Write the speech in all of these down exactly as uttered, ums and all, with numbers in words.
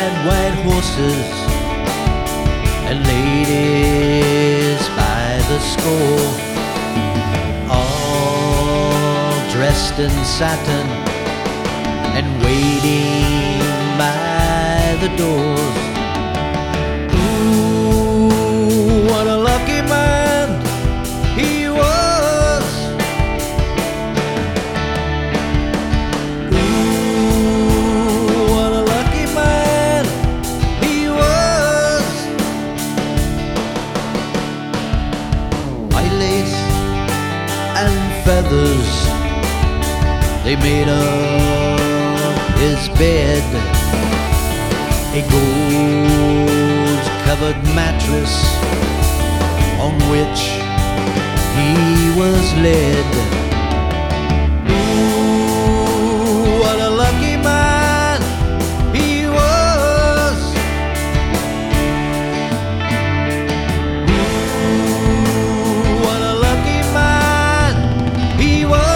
had white horses and ladies by the score, all dressed in satin and waiting by the doors. Ooh, what a lucky man he was. Ooh, what a lucky man he was. White lace and feathers, they made up his bed. A gold-covered mattress on which he was led. Ooh, what a lucky man he was. Ooh, what a lucky man he was.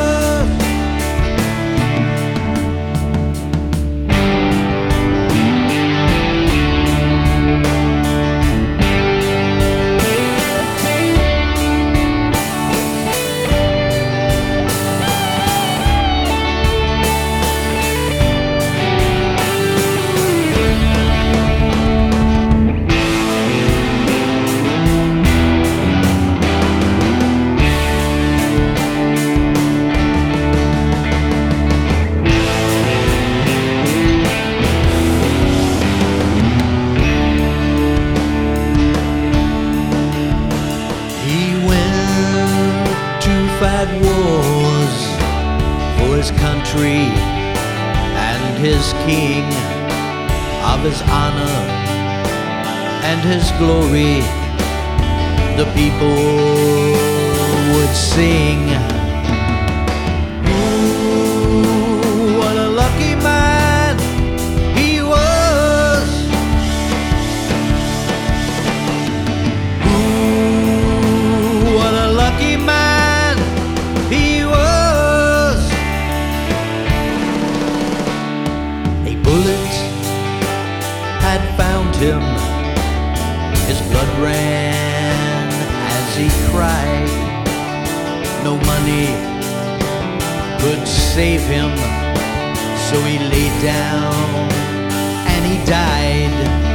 Fight wars for his country and his king, of his honor and his glory the people would sing. Ooh, what a lucky man he was. Ooh, what a lucky man he was. A bullet had found him. His blood ran as he cried. No money could save him, so he lay down and he died.